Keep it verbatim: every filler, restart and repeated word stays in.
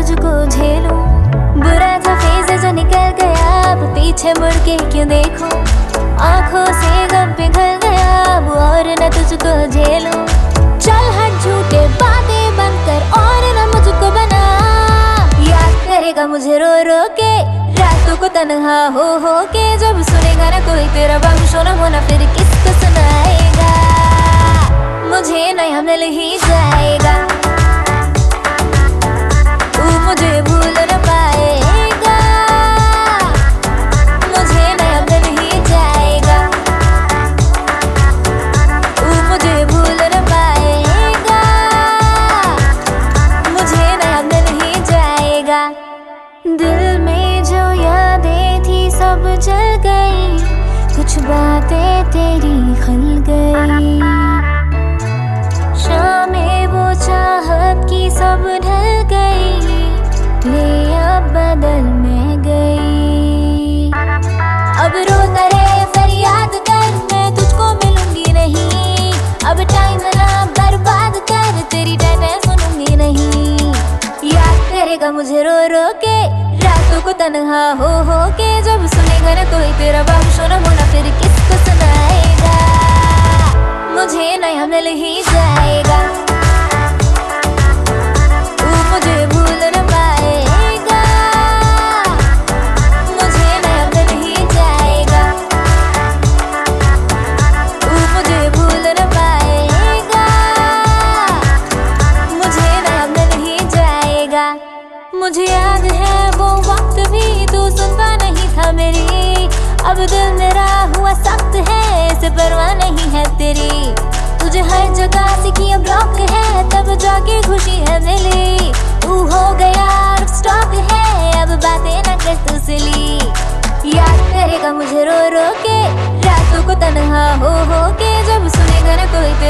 तुझको झेलूं। बुरा था फेज़ जो निकल गया, अब पीछे मुड़ के क्यों देखूं। आंखों से गम पिघल गया, अब और न तुझको झेलूं। चल हट झूठे बातें बंद कर और न मुझको बना। याद करेगा मुझे रो रो के, रातों को तन्हा हो हो के। जब सुनेगा ना कोई तेरा बख्शो न होना, फिर किसको सुनाएगा। मुझे नया मिल ही जाएगा, तू मुझे भूल न पाएगा। मुझे नया मिल ही जाएगा, तू मुझे भूल न पाएगा। मुझे नया मिल ही जाएगा। दिल में जो यादें थी सब जल गई, कुछ बातें तेरी खल गई। शामें वो चाहत की सब ढल गई, ले अब बदल में गई। अब रोता रहे फरियाद कर, मैं तुझको मिलूंगी नहीं। अब टाइम ना बर्बाद कर, तेरी डांटें सुनूंगी नहीं। याद करेगा मुझे रो रो के, रातों को तन्हा हो हो के। जब सुनेगा ना कोई तेरा बख्शो न होना, फिर किसको सुनाएगा। मुझे नया मिल ही जाएगा, तू मुझे भूल न पाएगा। मुझे नया मिल ही जाएगा, तू मुझे भूल न पाएगा। मुझे नया मिल ही जाएगा। मुझे याद है वो वक्त भी तू सुनता नहीं था मेरी। अब दिल मेरा हुआ सख्त है, इसे परवाह नहीं है तेरी। तुझे हर जगह से किया ब्लॉक है, तब जाके खुशी है मिली। तू हो गया आउट स्टॉक है, अब बातें न कर तू सिली। याद करेगा मुझे रो रो के, रातों को तन्हा हो हो के। जब सुनेगा ना कोई